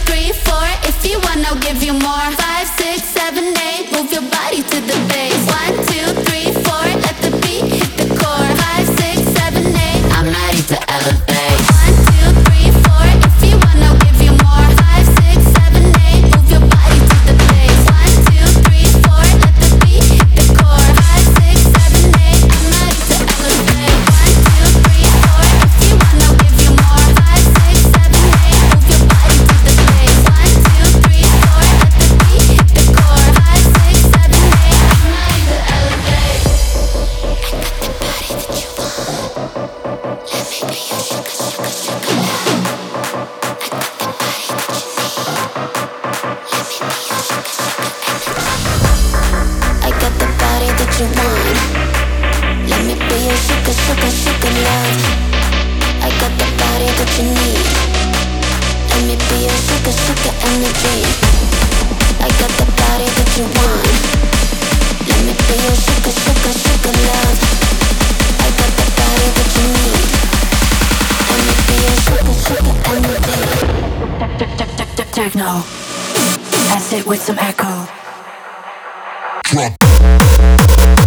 3, 4. If you want, I'll give you more. 5, 6, 7, 8. Move your body to the bass. 1, 2, 3, 4. Let the beat hit the core. 5, 6, 7, 8. I'm ready to elevate. 1, 2, 3, 4. If you want, I'll give you more. 5, 6, 7, 8. Move your body to the bass. 1, 2, 3, 4. Let the beat hit the core. 5, 6, 7, 8. I'm ready to elevate. 1, 2, 3, 4. If you want, I'll give you more. 5, 6, 7, 8. Move your body to the bass. 1, 2, 3, 4. Let the beat hit the core. 5, 6, 7, 8. I'm ready to elevate. I got the body that you want. Let me be your sugar, sugar, sugar love. I got the body that you need. Let me be your sugar, sugar energy. I got the body that you want. Let me be your sugar, sugar, sugar love. I got the body that you need. Let me be your sugar, sugar energy. I got the body that you want. Let me be your sugar, sugar, sugar love. I got the body that you need. Let me be your sugar, sugar energy. Techno, acid with some echo. Drop.